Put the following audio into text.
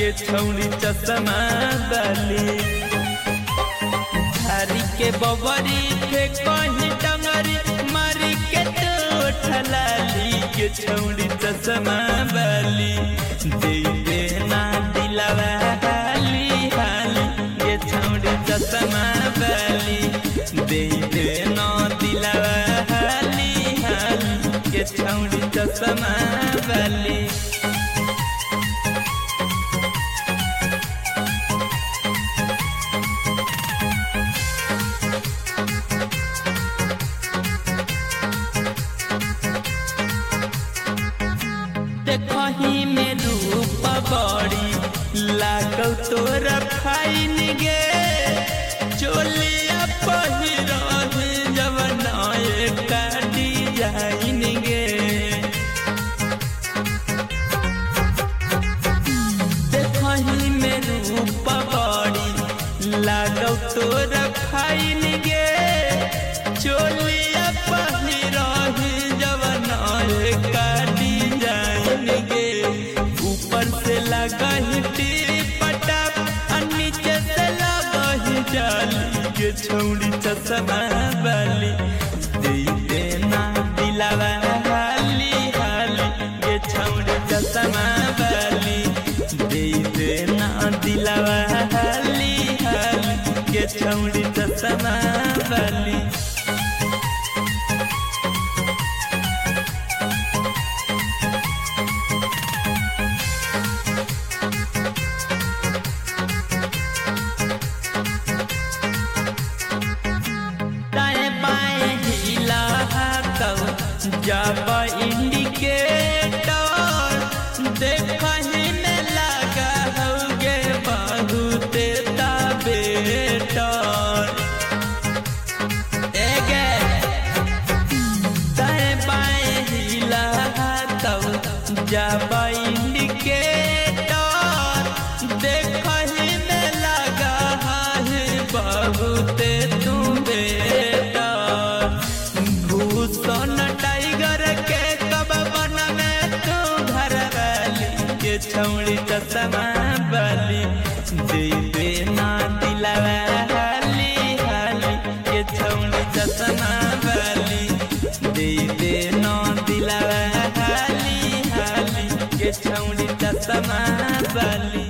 के छौड़ी चश्मा वाली। धारी के बबरी थे कहीं डंगरी मारी के तो ठलाली के छौड़ी चश्मा वाली। दे देना दिलवा हाली हाली के छौड़ी चश्मा वाली। दे देना दिलवा हाली हाली के छौड़ी चश्मा वाली। देखही में रूप बड़ी लागल तोरा फाइन गे। चोलिया पहिरही जवनाए का डिजाइन गे। देखही में रूप बड़ी लागल तोरा फाइन गे। चोलिया पहिरही जवनाए का डिजाइन गे। ऊपर से लगा टिपटप नीचे से लगा जाली के छौड़ी चश्मा वाली। दे देना दिलवा हाली हाली के छौड़ी चश्मा वाली। दे देना दिलवा हाली हाली के छौड़ी चश्मा वाली। जब इंडिकेटर देखही में लगा होगे बहुत बेटर। एगे दाएं बाएं हिला तब जब इंडिकेटर देखही में लगा है बहुत बेटर। भूषण टाइगर के कब बन में तू घर वाली के छौड़ी चश्मा वाली। दे देना दिलवा हाली हाली के छौड़ी चश्मा वाली। दे देना दिलवा हाली हाली के छौड़ी चश्मा वाली।